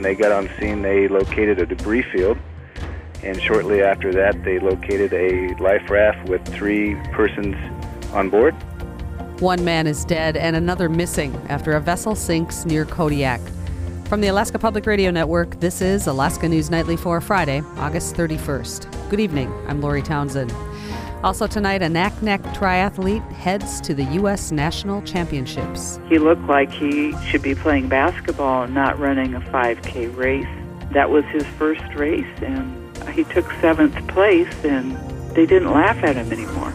they got on scene, they located a debris field, and shortly after that, they located a life raft with 3 persons on board. 1 man is dead and another missing after a vessel sinks near Kodiak. From the Alaska Public Radio Network, this is Alaska News Nightly for Friday, August 31st. Good evening, I'm Lori Townsend. Also tonight, a Naknek triathlete heads to the U.S. National Championships. He looked like he should be playing basketball and not running a 5K race. That was his first race, and he took 7th place, and they didn't laugh at him anymore.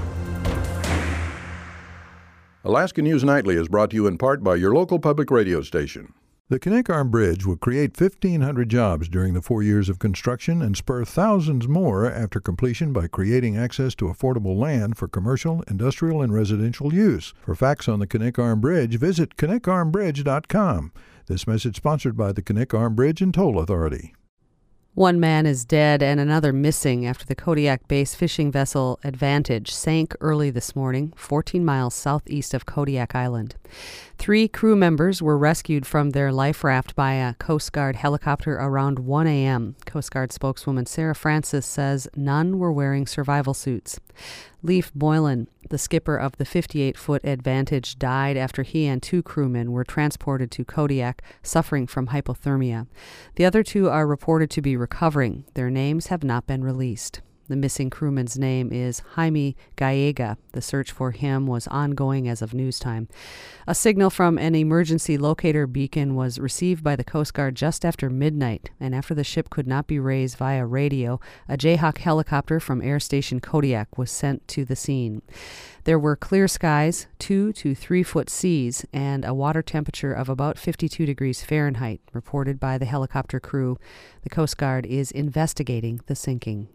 Alaska News Nightly is brought to you in part by your local public radio station. The Knik Arm Bridge will create 1,500 jobs during the 4 years of construction and spur thousands more after completion by creating access to affordable land for commercial, industrial, and residential use. For facts on the Knik Arm Bridge, visit knikarmbridge.com. This message sponsored by the Knik Arm Bridge and Toll Authority. 1 man is dead and another missing after the Kodiak-based fishing vessel Advantage sank early this morning, 14 miles southeast of Kodiak Island. 3 crew members were rescued from their life raft by a Coast Guard helicopter around 1 a.m. Coast Guard spokeswoman Sarah Francis says none were wearing survival suits. Leif Boylan, the skipper of the 58-foot Advantage, died after he and 2 crewmen were transported to Kodiak, suffering from hypothermia. The other 2 are reported to be recovering. Their names have not been released. The missing crewman's name is Jaime Gallega. The search for him was ongoing as of news time. A signal from an emergency locator beacon was received by the Coast Guard just after midnight, and after the ship could not be raised via radio, a Jayhawk helicopter from Air Station Kodiak was sent to the scene. There were clear skies, 2 to 3 foot seas, and a water temperature of about 52 degrees Fahrenheit, reported by the helicopter crew. The Coast Guard is investigating the sinking.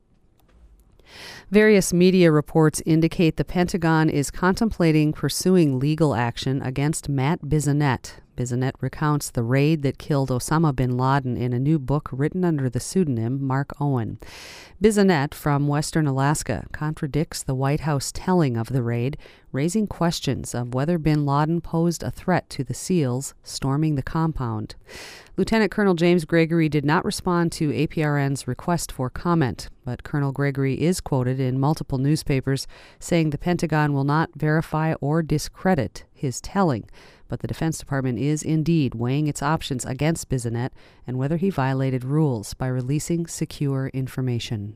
Various media reports indicate the Pentagon is contemplating pursuing legal action against Matt Bissonnette. Bissonnette recounts the raid that killed Osama bin Laden in a new book written under the pseudonym Mark Owen. Bissonnette, from western Alaska, contradicts the White House telling of the raid, raising questions of whether bin Laden posed a threat to the SEALs storming the compound. Lieutenant Colonel James Gregory did not respond to APRN's request for comment, but Colonel Gregory is quoted in multiple newspapers saying the Pentagon will not verify or discredit his telling, but the Defense Department is indeed weighing its options against Bissonnette and whether he violated rules by releasing secure information.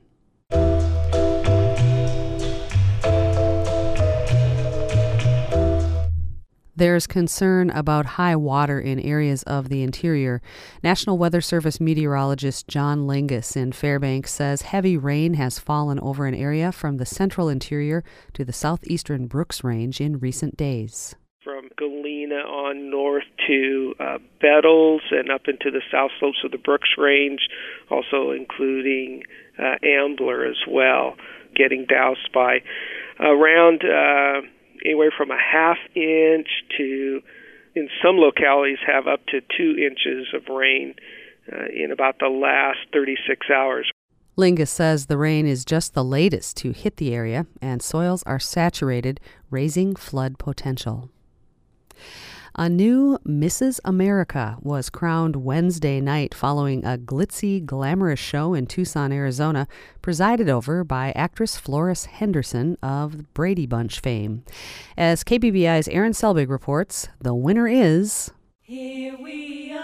There's concern about high water in areas of the interior. National Weather Service meteorologist John Lingus in Fairbanks says heavy rain has fallen over an area from the central interior to the southeastern Brooks Range in recent days. From Galena on north to Bettles and up into the south slopes of the Brooks Range, also including Ambler as well, getting doused by around anywhere from a half inch to, in some localities, have up to 2 inches of rain in about the last 36 hours. Lingus says the rain is just the latest to hit the area, and soils are saturated, raising flood potential. A new Mrs. America was crowned Wednesday night following a glitzy, glamorous show in Tucson, Arizona, presided over by actress Florence Henderson of Brady Bunch fame. As KBBI's Aaron Selbig reports, the winner is... Here we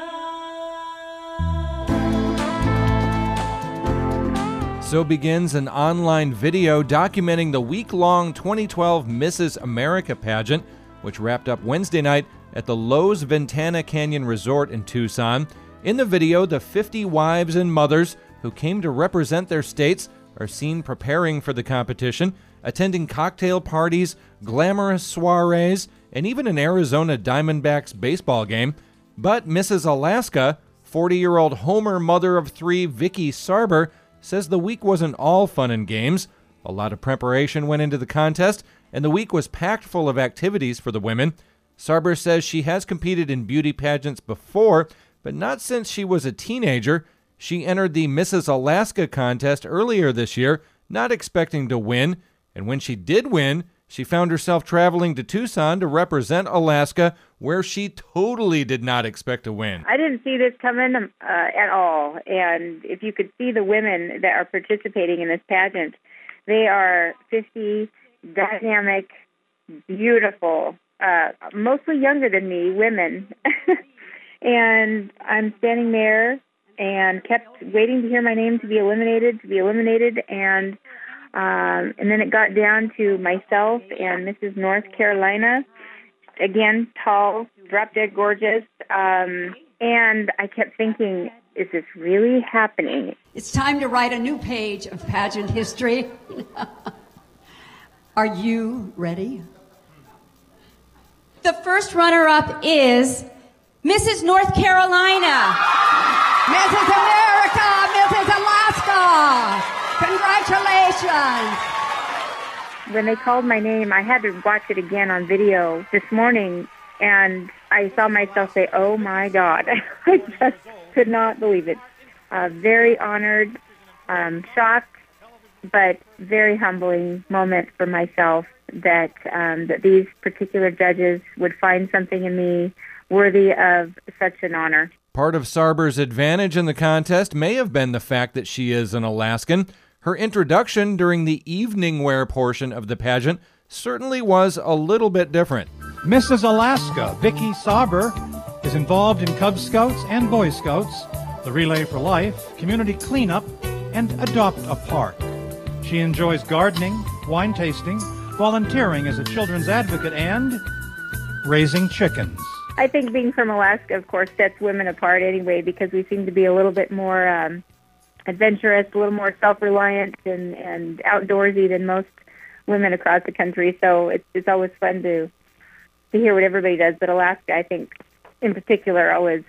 are. So begins an online video documenting the week-long 2012 Mrs. America pageant, which wrapped up Wednesday night at the Lowe's Ventana Canyon Resort in Tucson. In the video, the 50 wives and mothers who came to represent their states are seen preparing for the competition, attending cocktail parties, glamorous soirees, and even an Arizona Diamondbacks baseball game. But Mrs. Alaska, 40-year-old Homer mother of 3 Vicky Sarber, says the week wasn't all fun and games. A lot of preparation went into the contest, and the week was packed full of activities for the women. Sarber says she has competed in beauty pageants before, but not since she was a teenager. She entered the Mrs. Alaska contest earlier this year, not expecting to win, and when she did win, she found herself traveling to Tucson to represent Alaska, where she totally did not expect to win. I didn't see this coming at all. And if you could see the women that are participating in this pageant, they are 50, dynamic, beautiful, mostly younger than me, women. And I'm standing there and kept waiting to hear my name to be eliminated. And then it got down to myself and Mrs. North Carolina. Again, tall, drop-dead gorgeous. And I kept thinking, is this really happening? It's time to write a new page of pageant history. Are you ready? The first runner-up is Mrs. North Carolina. Mrs. America, Mrs. Alaska. Congratulations. When they called my name, I had to watch it again on video this morning, and I saw myself say, oh, my God. I just could not believe it. Very honored, shocked, but very humbling moment for myself that these particular judges would find something in me worthy of such an honor. Part of Sarber's advantage in the contest may have been the fact that she is an Alaskan. Her introduction during the evening wear portion of the pageant certainly was a little bit different. Mrs. Alaska, Vicki Sarber, is involved in Cub Scouts and Boy Scouts, the Relay for Life, community cleanup, and Adopt a Park. She enjoys gardening, wine tasting, volunteering as a children's advocate, and raising chickens. I think being from Alaska, of course, sets women apart anyway, because we seem to be a little bit more adventurous, a little more self-reliant and outdoorsy than most women across the country. So it's always fun to hear what everybody does. But Alaska, I think, in particular, always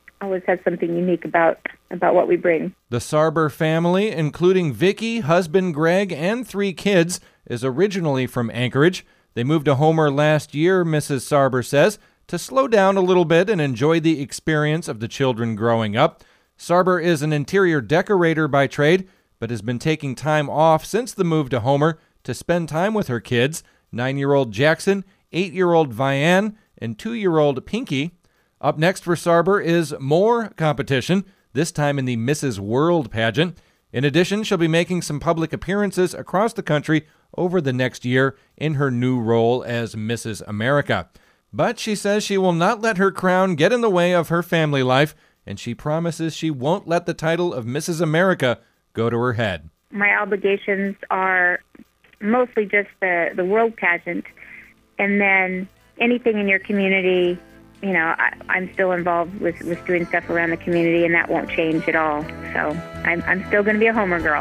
has something unique about what we bring. The Sarber family, including Vicki, husband Greg, and 3 kids, is originally from Anchorage. They moved to Homer last year, Mrs. Sarber says, to slow down a little bit and enjoy the experience of the children growing up. Sarber is an interior decorator by trade, but has been taking time off since the move to Homer to spend time with her kids, 9-year-old Jackson, 8-year-old Vianne, and 2-year-old Pinky. Up next for Sarber is more competition, this time in the Mrs. World pageant. In addition, she'll be making some public appearances across the country over the next year in her new role as Mrs. America. But she says she will not let her crown get in the way of her family life, and she promises she won't let the title of Mrs. America go to her head. My obligations are mostly just the world pageant, and then anything in your community. You know, I'm still involved with doing stuff around the community, and that won't change at all. So I'm still going to be a Homer girl.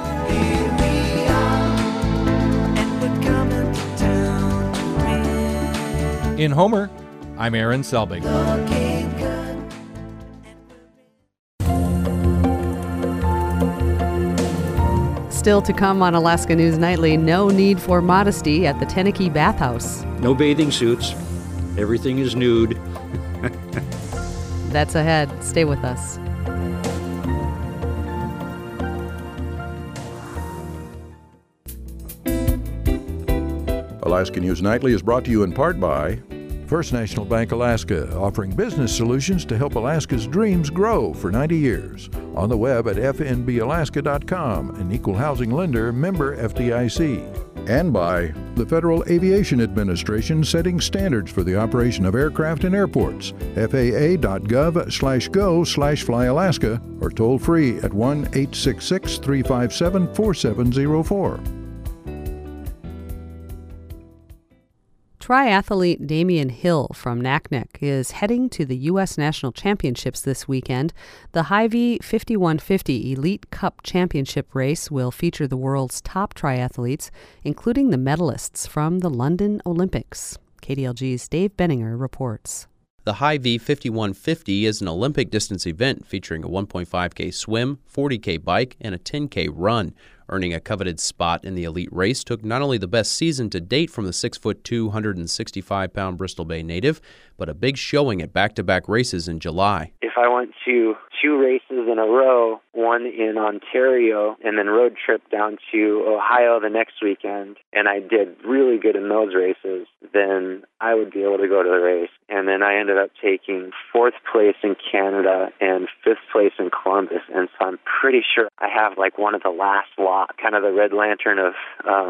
In Homer, I'm Aaron Selbig. Still to come on Alaska News Nightly, no need for modesty at the Teneke Bathhouse. No bathing suits. Everything is nude. That's ahead. Stay with us. Alaska News Nightly is brought to you in part by First National Bank Alaska, offering business solutions to help Alaska's dreams grow for 90 years. On the web at fnbalaska.com, an equal housing lender, member FDIC. And by the Federal Aviation Administration, setting standards for the operation of aircraft and airports. FAA.gov/go/flyalaska or toll free at 1-866-357-4704. Triathlete Damian Hill from Naknek is heading to the U.S. National Championships this weekend. The Hy-Vee 5150 Elite Cup Championship race will feature the world's top triathletes, including the medalists from the London Olympics. KDLG's Dave Benninger reports. The Hy-Vee 5150 is an Olympic distance event featuring a 1.5K swim, 40K bike, and a 10K run. Earning a coveted spot in the elite race took not only the best season to date from the 6'2", 165-pound Bristol Bay native, but a big showing at back-to-back races in July. If I went to 2 races in a row, one in Ontario and then road trip down to Ohio the next weekend, and I did really good in those races, then I would be able to go to the race. And then I ended up taking 4th place in Canada and 5th place in Columbus, and so I'm pretty sure I have like one of the last lot, kind of the Red Lantern of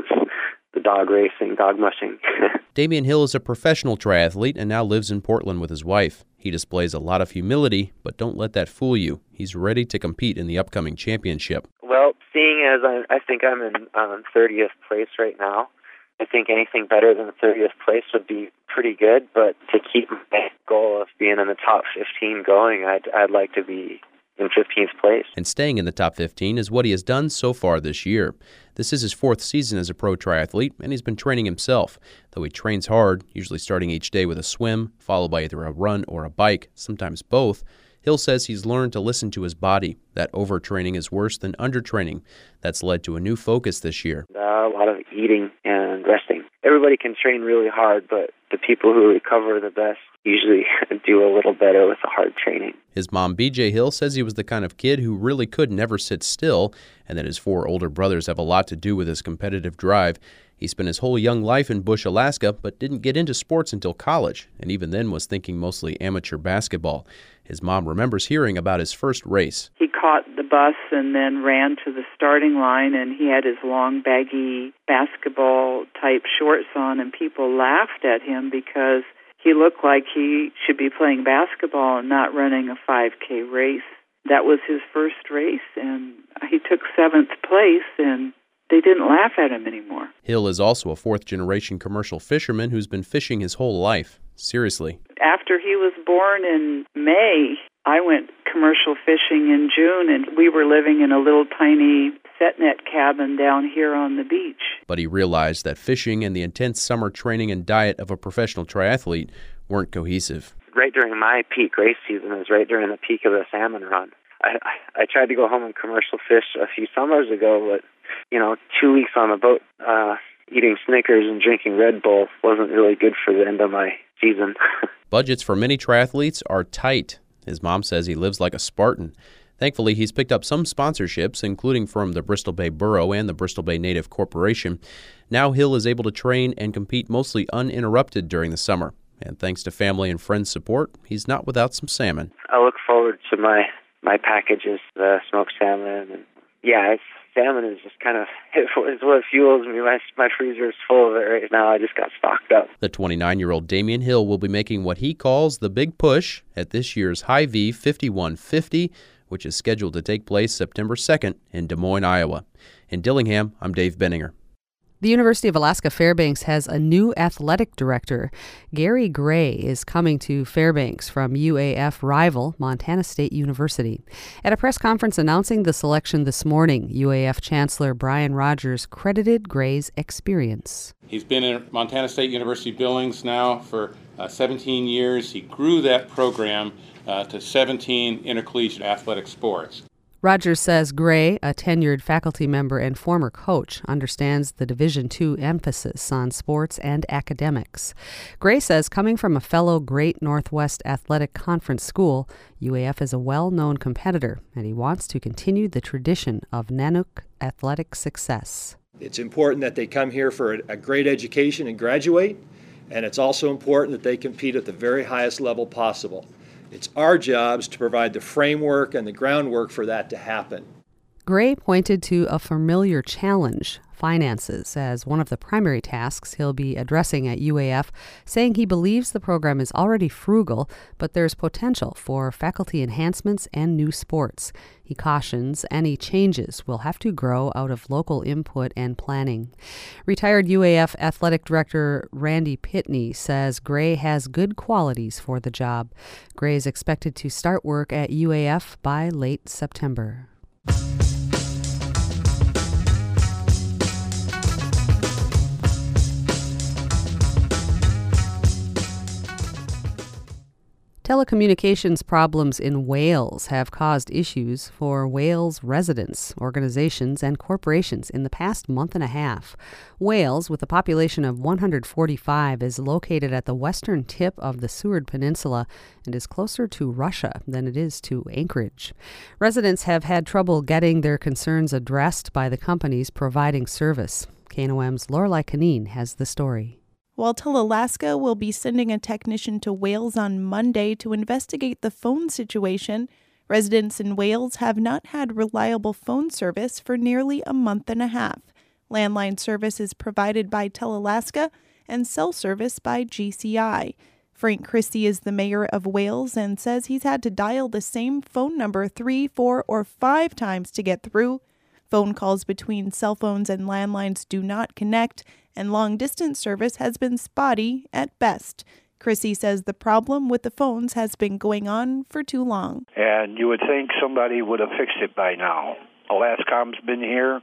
the dog racing, dog mushing. Damian Hill is a professional triathlete and now lives in Portland with his wife. He displays a lot of humility, but don't let that fool you. He's ready to compete in the upcoming championship. Well, seeing as I think I'm in 30th place right now, I think anything better than 30th place would be pretty good, but to keep my goal of being in the top 15 going, I'd like to be in 15th place. And staying in the top 15 is what he has done so far this year. This is his 4th season as a pro triathlete, and he's been training himself. Though he trains hard, usually starting each day with a swim, followed by either a run or a bike, sometimes both, Hill says he's learned to listen to his body. That overtraining is worse than undertraining. That's led to a new focus this year. A lot of eating and resting. Everybody can train really hard, but the people who recover the best usually do a little better with the hard training. His mom, BJ Hill, says he was the kind of kid who really could never sit still, and that his 4 older brothers have a lot to do with his competitive drive. He spent his whole young life in Bush, Alaska, but didn't get into sports until college, and even then was thinking mostly amateur basketball. His mom remembers hearing about his first race. He caught the bus and then ran to the starting line, and he had his long, baggy basketball-type shorts on, and people laughed at him because he looked like he should be playing basketball and not running a 5K race. That was his first race, and he took 7th place, and they didn't laugh at him anymore. Hill is also a 4th-generation commercial fisherman who's been fishing his whole life. Seriously. After he was born in May, I went commercial fishing in June, and we were living in a little tiny set net cabin down here on the beach. But he realized that fishing and the intense summer training and diet of a professional triathlete weren't cohesive. Right during my peak race season is right during the peak of the salmon run. I tried to go home and commercial fish a few summers ago, but 2 weeks on the boat eating Snickers and drinking Red Bull wasn't really good for the end of my season. Budgets for many triathletes are tight. His mom says he lives like a Spartan. Thankfully, he's picked up some sponsorships, including from the Bristol Bay Borough and the Bristol Bay Native Corporation. Now Hill is able to train and compete mostly uninterrupted during the summer. And thanks to family and friends' support, he's not without some salmon. I look forward to my packages, the smoked salmon. And salmon is just kind of, it's what fuels me. My freezer is full of it right now. I just got stocked up. The 29-year-old Damian Hill will be making what he calls the big push at this year's Hy-Vee 5150, which is scheduled to take place September 2nd in Des Moines, Iowa. In Dillingham, I'm Dave Benninger. The University of Alaska Fairbanks has a new athletic director. Gary Gray is coming to Fairbanks from UAF rival Montana State University. At a press conference announcing the selection this morning, UAF Chancellor Brian Rogers credited Gray's experience. He's been in Montana State University Billings now for 17 years. He grew that program to 17 intercollegiate athletic sports. Rogers says Gray, a tenured faculty member and former coach, understands the Division II emphasis on sports and academics. Gray says coming from a fellow Great Northwest Athletic Conference school, UAF is a well-known competitor, and he wants to continue the tradition of Nanook athletic success. It's important that they come here for a great education and graduate, and it's also important that they compete at the very highest level possible. It's our jobs to provide the framework and the groundwork for that to happen. Gray pointed to a familiar challenge, finances, as one of the primary tasks he'll be addressing at UAF, saying he believes the program is already frugal, but there's potential for faculty enhancements and new sports. He cautions any changes will have to grow out of local input and planning. Retired UAF Athletic Director Randy Pitney says Gray has good qualities for the job. Gray is expected to start work at UAF by late September. Telecommunications problems in Wales have caused issues for Wales residents, organizations, and corporations in the past month and a half. Wales, with a population of 145, is located at the western tip of the Seward Peninsula and is closer to Russia than it is to Anchorage. Residents have had trouble getting their concerns addressed by the companies providing service. KNOM's Lorelei Canine has the story. While TelAlaska will be sending a technician to Wales on Monday to investigate the phone situation, residents in Wales have not had reliable phone service for nearly a month and a half. Landline service is provided by TelAlaska and cell service by GCI. Frank Christie is the mayor of Wales and says he's had to dial the same phone number 3, 4, or 5 times to get through. Phone calls between cell phones and landlines do not connect, and long-distance service has been spotty at best. Chrissy says the problem with the phones has been going on for too long. And you would think somebody would have fixed it by now. Alascom's been here,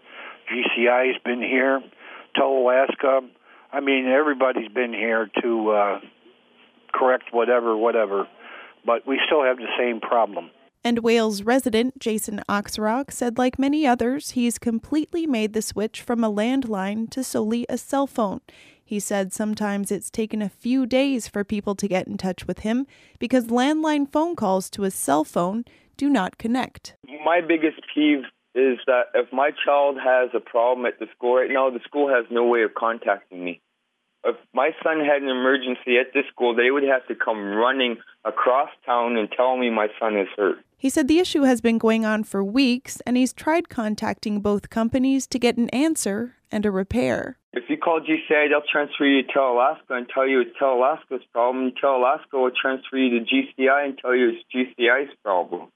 GCI's been here, TelAlaska. I mean, everybody's been here to correct whatever, but we still have the same problem. And Wales resident Jason Oxrock said, like many others, he's completely made the switch from a landline to solely a cell phone. He said sometimes it's taken a few days for people to get in touch with him because landline phone calls to a cell phone do not connect. My biggest peeve is that if my child has a problem at the school right now, the school has no way of contacting me. If my son had an emergency at this school, they would have to come running across town and tell me my son is hurt. He said the issue has been going on for weeks, and he's tried contacting both companies to get an answer and a repair. If you call GCI, they'll transfer you to TelAlaska and tell you it's TelAlaska's problem. TelAlaska will transfer you to GCI and tell you it's GCI's problem.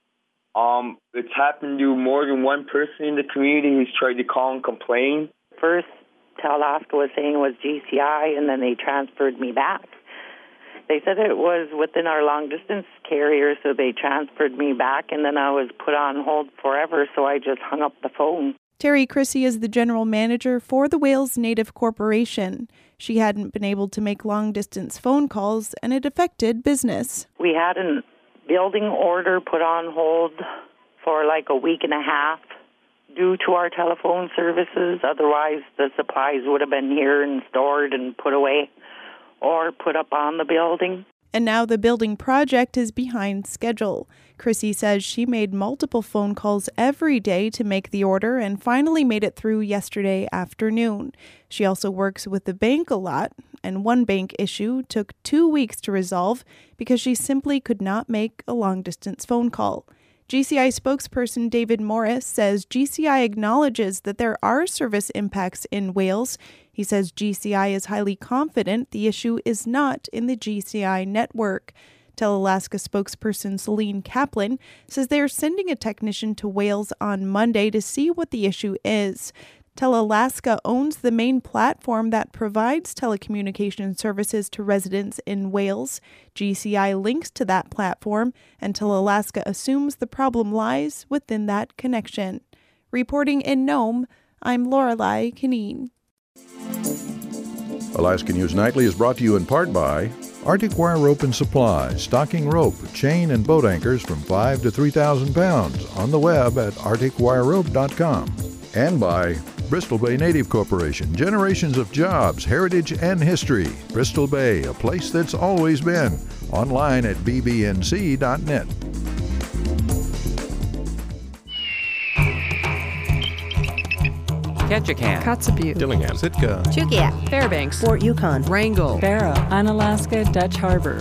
It's happened to more than one person in the community who's tried to call and complain. First, TelAlaska was saying it was GCI, and then they transferred me back. They said it was within our long-distance carrier, so they transferred me back, and then I was put on hold forever, so I just hung up the phone. Terry Chrissy is the general manager for the Wales Native Corporation. She hadn't been able to make long-distance phone calls, and it affected business. We had a building order put on hold for like a week and a half due to our telephone services. Otherwise, the supplies would have been here and stored and put away or put up on the building. And now the building project is behind schedule. Chrissy says she made multiple phone calls every day to make the order and finally made it through yesterday afternoon. She also works with the bank a lot, and one bank issue took 2 weeks to resolve because she simply could not make a long-distance phone call. GCI spokesperson David Morris says GCI acknowledges that there are service impacts in Wales. He says GCI is highly confident the issue is not in the GCI network. TelAlaska spokesperson Celine Kaplan says they are sending a technician to Wales on Monday to see what the issue is. TelAlaska owns the main platform that provides telecommunication services to residents in Wales. GCI links to that platform, and TelAlaska assumes the problem lies within that connection. Reporting in Nome, I'm Lorelei Canine. Alaska News Nightly is brought to you in part by Arctic Wire Rope and Supply, stocking rope, chain, and boat anchors from 5 to 3,000 pounds on the web at arcticwirerope.com. And by Bristol Bay Native Corporation, generations of jobs, heritage, and history. Bristol Bay, a place that's always been. Online at bbnc.net. Ketchikan, Kotzebue, Dillingham, Sitka, Chugiak, Fairbanks, Fort Yukon, Wrangell, Barrow, Unalaska, Dutch Harbor,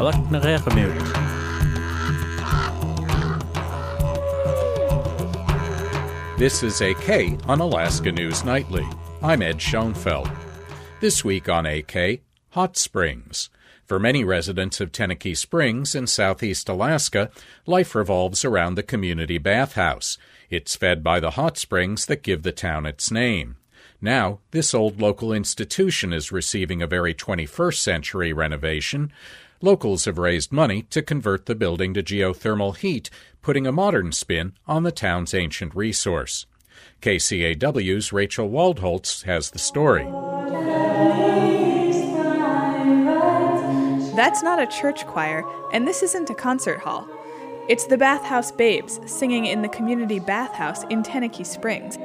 This is AK on Alaska News Nightly. I'm Ed Schoenfeld. This week on AK, Hot Springs. For many residents of Tenakee Springs in southeast Alaska, life revolves around the community bathhouse. It's fed by the hot springs that give the town its name. Now, this old local institution is receiving a very 21st century renovation. Locals have raised money to convert the building to geothermal heat, putting a modern spin on the town's ancient resource. KCAW's Rachel Waldholtz has the story. That's not a church choir, and this isn't a concert hall. It's the Bathhouse Babes singing in the community bathhouse in Tenakee Springs.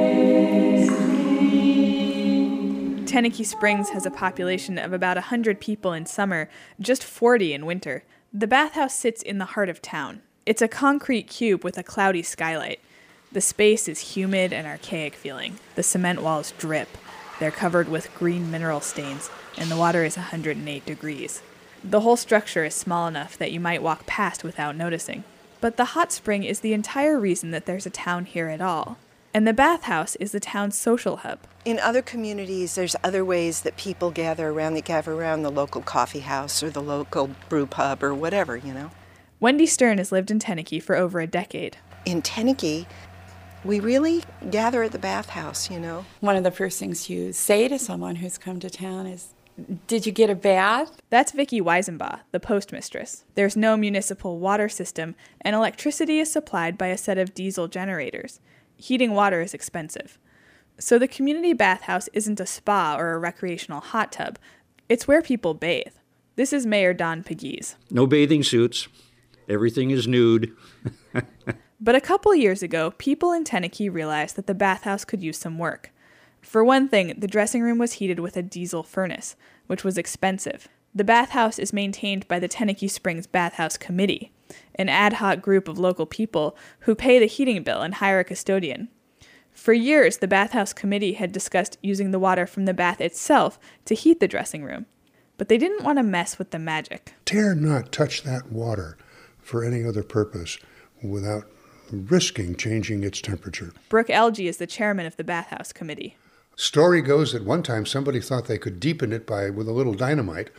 Tenakee Springs has a population of about 100 people in summer, just 40 in winter. The bathhouse sits in the heart of town. It's a concrete cube with a cloudy skylight. The space is humid and archaic feeling. The cement walls drip. They're covered with green mineral stains, and the water is 108 degrees. The whole structure is small enough that you might walk past without noticing. But the hot spring is the entire reason that there's a town here at all. And the bathhouse is the town's social hub. In other communities, there's other ways that people gather around. They gather around the local coffee house or the local brew pub or whatever, you know. Wendy Stern has lived in Tenakee for over a decade. In Tenakee, we really gather at the bathhouse, you know. One of the first things you say to someone who's come to town is, "Did you get a bath?" That's Vicki Weisenbaugh, the postmistress. There's no municipal water system, and electricity is supplied by a set of diesel generators. Heating water is expensive. So the community bathhouse isn't a spa or a recreational hot tub. It's where people bathe. This is Mayor Don Pegues. No bathing suits. Everything is nude. But a couple years ago, people in Tenakee realized that the bathhouse could use some work. For one thing, the dressing room was heated with a diesel furnace, which was expensive. The bathhouse is maintained by the Tenakee Springs Bathhouse Committee, an ad hoc group of local people who pay the heating bill and hire a custodian. For years, the Bathhouse Committee had discussed using the water from the bath itself to heat the dressing room, but they didn't want to mess with the magic. Dare not touch that water for any other purpose without risking changing its temperature. Brooke Elgie is the chairman of the Bathhouse Committee. Story goes that one time somebody thought they could deepen it with a little dynamite,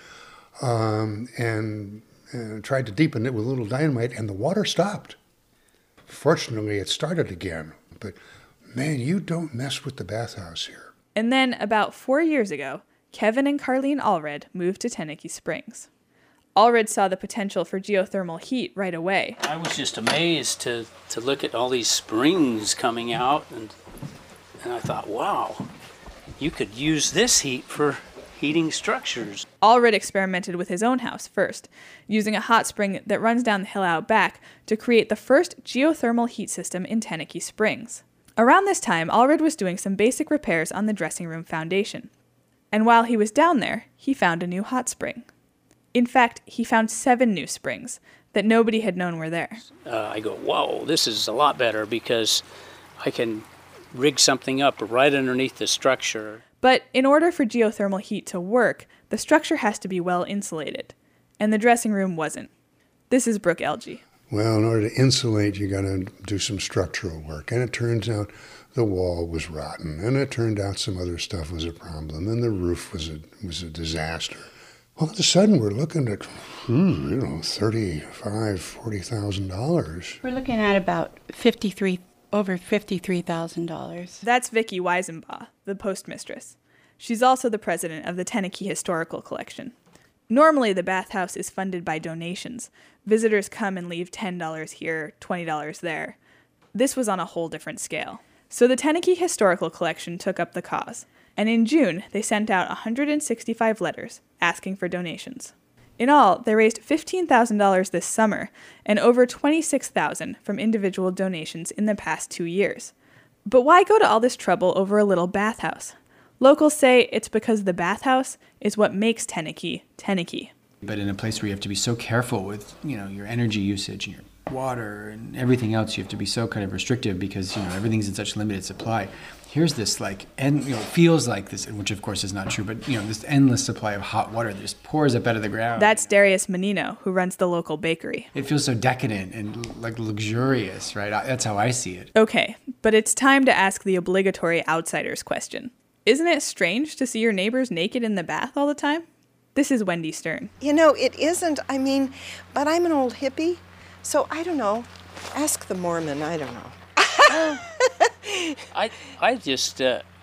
and tried to deepen it with a little dynamite, and the water stopped. Fortunately, it started again, but man, you don't mess with the bathhouse here. And then, about 4 years ago, Kevin and Carlene Allred moved to Tenakee Springs. Allred saw the potential for geothermal heat right away. I was just amazed to look at all these springs coming out, and I thought, wow, you could use this heat for heating structures. Allred experimented with his own house first, using a hot spring that runs down the hill out back to create the first geothermal heat system in Tenakee Springs. Around this time, Allred was doing some basic repairs on the dressing room foundation. And while he was down there, he found a new hot spring. In fact, he found 7 new springs that nobody had known were there. I go, whoa, this is a lot better because I can rig something up right underneath the structure. But in order for geothermal heat to work, the structure has to be well insulated. And the dressing room wasn't. This is Brooke Elgie. Well, in order to insulate, you got to do some structural work. And it turns out the wall was rotten. And it turned out some other stuff was a problem. And the roof was a disaster. All of a sudden, we're looking at, $35,000-$40,000. We're looking at about over $53,000. That's Vicki Weisenbaugh, the postmistress. She's also the president of the Tenakee Historical Collection. Normally, the bathhouse is funded by donations. Visitors come and leave $10 here, $20 there. This was on a whole different scale. So the Tenakee Historical Collection took up the cause. And in June, they sent out 165 letters asking for donations. In all, they raised $15,000 this summer and over $26,000 from individual donations in the past 2 years. But why go to all this trouble over a little bathhouse? Locals say it's because the bathhouse is what makes Tenakee, Tenakee. But in a place where you have to be so careful with, your energy usage and your water and everything else, you have to be so kind of restrictive because, everything's in such limited supply. Here's this feels like this, which of course is not true, but this endless supply of hot water that just pours up out of the ground. That's Darius Menino, who runs the local bakery. It feels so decadent and luxurious, right? That's how I see it. Okay, but it's time to ask the obligatory outsider's question. Isn't it strange to see your neighbors naked in the bath all the time? This is Wendy Stern. It isn't. But I'm an old hippie, so I don't know. Ask the Mormon. I don't know. I just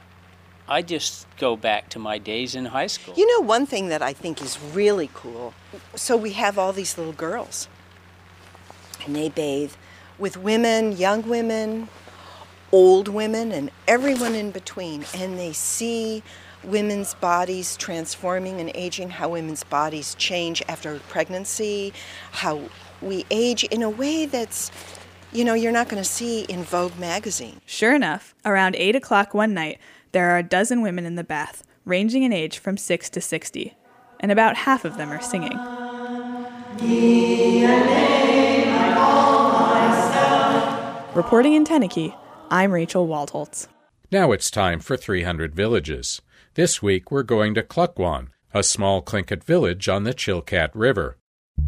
go back to my days in high school. One thing that I think is really cool, so we have all these little girls, and they bathe with women, young women, old women, and everyone in between, and they see women's bodies transforming and aging, how women's bodies change after pregnancy, how we age in a way that's, you're not going to see in Vogue magazine. Sure enough, around 8 o'clock one night, there are a dozen women in the bath, ranging in age from 6 to 60, and about half of them are singing. Reporting in Teneke, I'm Rachel Waldholtz. Now it's time for 300 Villages. This week we're going to Klukwan, a small Tlingit village on the Chilkat River.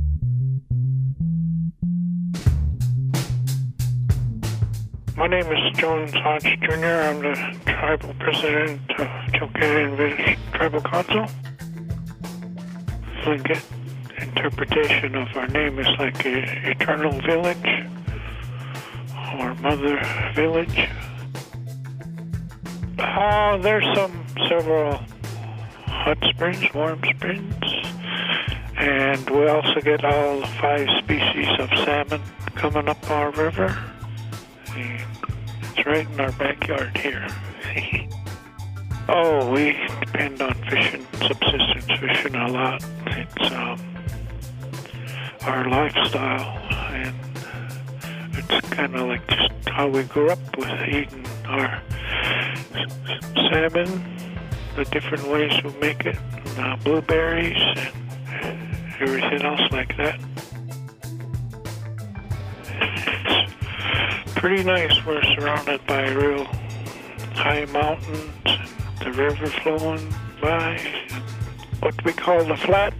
My name is Jones Hodge Jr. I'm the tribal president of Chilkat Village Tribal Council. Tlingit interpretation of our name is like a eternal village or mother village. There's several hot springs, warm springs, and we also get all 5 species of salmon coming up our river. It's right in our backyard here. We depend on fishing, subsistence fishing a lot. It's our lifestyle, and it's kind of like just how we grew up with eating our salmon, the different ways we make it, blueberries and everything else like that. It's pretty nice. We're surrounded by real high mountains, and the river flowing by, what we call the flats.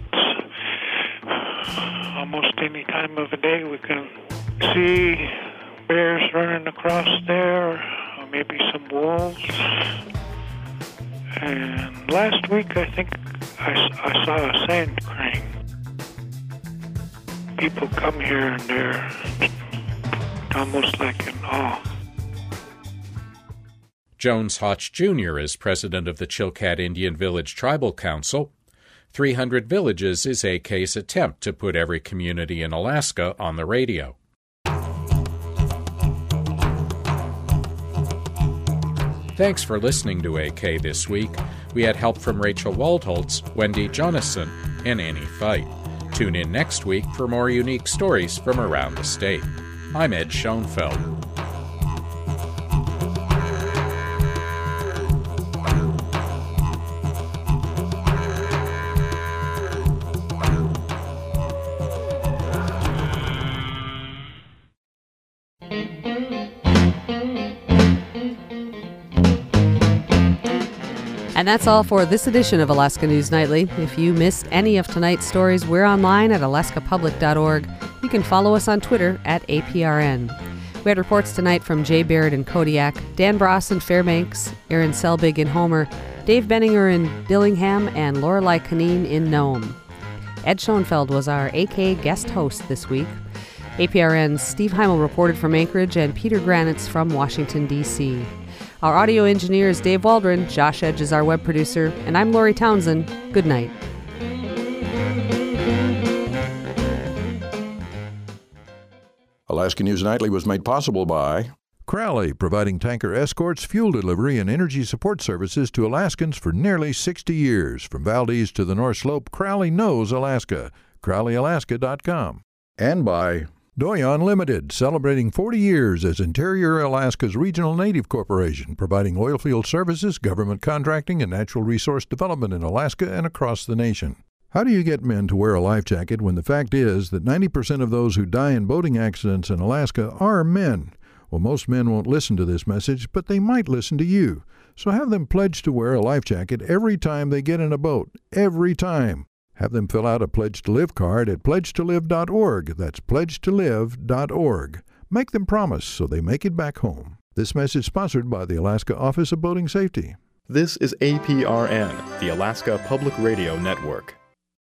Almost any time of the day we can see bears running across there, or maybe some wolves. And last week I think I saw a sand crane. People come here and they're almost like in awe. Jones Hodge Jr. is president of the Chilkat Indian Village Tribal Council. 300 Villages is AK's attempt to put every community in Alaska on the radio. Thanks for listening to AK this week. We had help from Rachel Waldholtz, Wendy Jonasson, and Annie Fight. Tune in next week for more unique stories from around the state. I'm Ed Schoenfeld. And that's all for this edition of Alaska News Nightly. If you missed any of tonight's stories, we're online at alaskapublic.org. You can follow us on Twitter at APRN. We had reports tonight from Jay Barrett in Kodiak, Dan Bross in Fairbanks, Aaron Selbig in Homer, Dave Benninger in Dillingham, and Lorelei Canine in Nome. Ed Schoenfeld was our AK guest host this week. APRN's Steve Heimel reported from Anchorage, and Peter Granitz from Washington, D.C. Our audio engineer is Dave Waldron, Josh Edge is our web producer, and I'm Lori Townsend. Good night. Alaska News Nightly was made possible by Crowley, providing tanker escorts, fuel delivery, and energy support services to Alaskans for nearly 60 years. From Valdez to the North Slope, Crowley knows Alaska. CrowleyAlaska.com. And by Doyon Limited, celebrating 40 years as Interior Alaska's regional native corporation, providing oilfield services, government contracting, and natural resource development in Alaska and across the nation. How do you get men to wear a life jacket when the fact is that 90% of those who die in boating accidents in Alaska are men? Well, most men won't listen to this message, but they might listen to you. So have them pledge to wear a life jacket every time they get in a boat. Every time. Have them fill out a Pledge to Live card at pledgetolive.org. That's pledgetolive.org. Make them promise so they make it back home. This message sponsored by the Alaska Office of Boating Safety. This is APRN, the Alaska Public Radio Network.